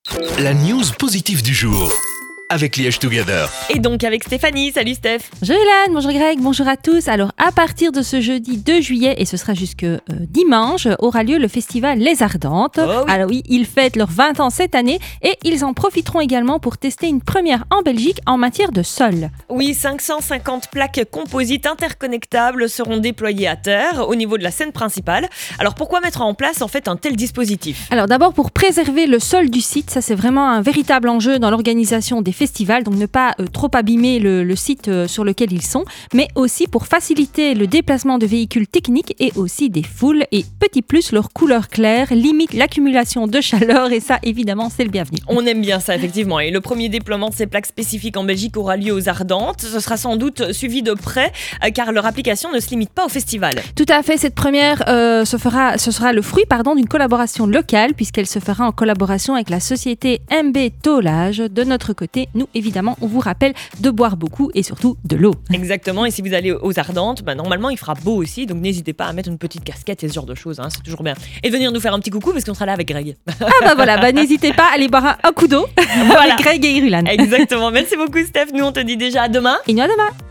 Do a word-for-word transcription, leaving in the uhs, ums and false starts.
La news positive du jour avec Liège Together. Et donc avec Stéphanie. Salut Steph. Bonjour Hélène, bonjour Greg, bonjour à tous. Alors à partir de ce jeudi deux juillet, et ce sera jusque euh, dimanche, aura lieu le festival Les Ardentes. Oh oui. Alors oui, ils fêtent leurs vingt ans cette année et ils en profiteront également pour tester une première en Belgique en matière de sol. Oui, cinq cent cinquante plaques composites interconnectables seront déployées à terre au niveau de la scène principale. Alors pourquoi mettre en place en fait un tel dispositif ? Alors d'abord pour préserver le sol du site, ça c'est vraiment un véritable enjeu dans l'organisation des festivals, donc ne pas euh, trop abîmer le, le site euh, sur lequel ils sont, mais aussi pour faciliter le déplacement de véhicules techniques et aussi des foules. Et petit plus, leur couleur claire limite l'accumulation de chaleur et ça évidemment c'est le bienvenu. On aime bien ça effectivement. Et le premier déploiement de ces plaques spécifiques en Belgique aura lieu aux Ardentes. Ce sera sans doute suivi de près euh, car leur application ne se limite pas au festival. Tout à fait, cette première euh, se fera, ce sera le fruit pardon, d'une collaboration locale puisqu'elle se fera en collaboration avec la société M B Tolage. De notre côté, nous évidemment, on vous rappelle de boire beaucoup et surtout de l'eau. Exactement, et si vous allez aux Ardentes, bah, normalement il fera beau aussi, donc n'hésitez pas à mettre une petite casquette et ce genre de choses, hein, c'est toujours bien. Et de venir nous faire un petit coucou parce qu'on sera là avec Greg. Ah bah voilà, bah, n'hésitez pas à aller boire un, un coup d'eau Voilà. avec Greg et Irulan. Exactement, merci beaucoup Steph, nous on te dit déjà à demain. Et nous à demain.